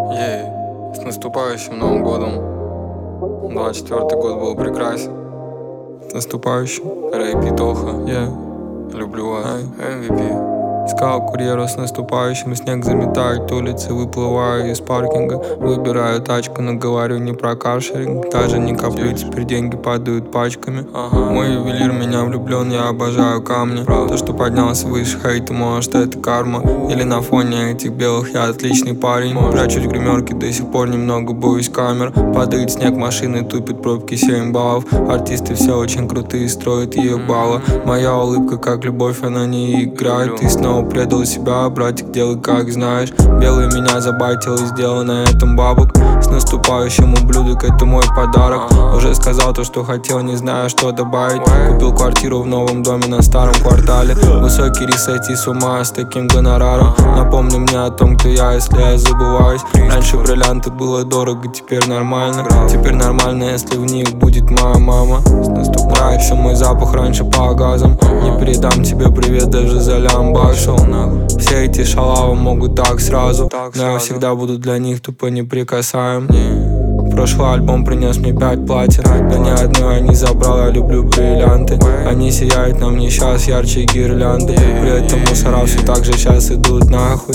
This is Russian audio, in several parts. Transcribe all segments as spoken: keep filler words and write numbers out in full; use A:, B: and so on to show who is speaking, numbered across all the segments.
A: Ей, с наступающим Новым годом. двадцать четвёртый год был прекрасен. С наступающим. Рэйп и Тоха. Yeah. Люблю вас. эм ви пи. Сказал курьеру с наступающим. Снег заметает улицы, выплываю из паркинга. Выбираю тачку, но говорю не про каршеринг. Даже не коплю, теперь деньги падают пачками. Ага. Мой ювелир, меня влюблен, я обожаю камни. То, что поднялся выше хейта, может это карма. Или на фоне этих белых я отличный парень. Прячусь в гримерке, до сих пор немного боюсь камер. Падает снег, машины тупит, пробки семь баллов. Артисты все очень крутые, строят ебало. Моя улыбка как любовь, она не играет. И снова предал себя, братик, делай как знаешь. Белый меня забайтил и сделал на этом бабок. С наступающим, ублюдок, это мой подарок. Уже сказал то, что хотел, не знаю, что добавить. Купил квартиру в новом доме на старом квартале. Высокий риск, сойти с ума с таким гонораром. Напомни мне о том, кто я, если я забываюсь. Раньше бриллианты было дорого, теперь нормально. Теперь нормально, если в них будет моя мама. Нравится мой запах раньше по газам. Не передам тебе привет даже за лямбак. Все эти шалавы могут так сразу, но я всегда буду для них тупо неприкасаем. Прошлый альбом принес мне пять платин, но ни одной я не забрал, я люблю бриллианты. Они сияют на мне сейчас ярче гирлянды. При этом мусора все так же сейчас идут нахуй.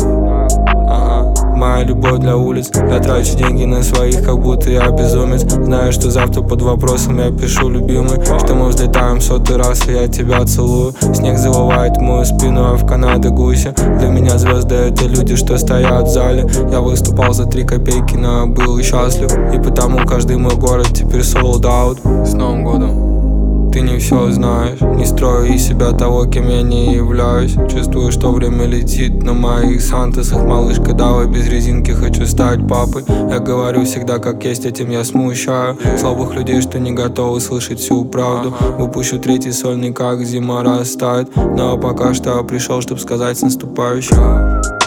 A: Моя любовь для улиц. Я трачу деньги на своих, как будто я безумец. Знаю, что завтра под вопросом я пишу, любимый, что мы взлетаем в сотый раз, и я тебя целую. Снег завывает в мою спину, а в Канаде гуся. Для меня звезды — это люди, что стоят в зале. Я выступал за три копейки, но я был счастлив. И потому каждый мой город теперь sold out. С Новым годом. Ты не все знаешь, не строю из себя того, кем я не являюсь. Чувствую, что время летит на моих сантосах. Малышка, давай без резинки, хочу стать папой. Я говорю всегда как есть, этим я смущаю слабых людей, что не готовы слышать всю правду. Выпущу третий сольник, как зима растает. Но пока что я пришел, чтобы сказать с наступающим.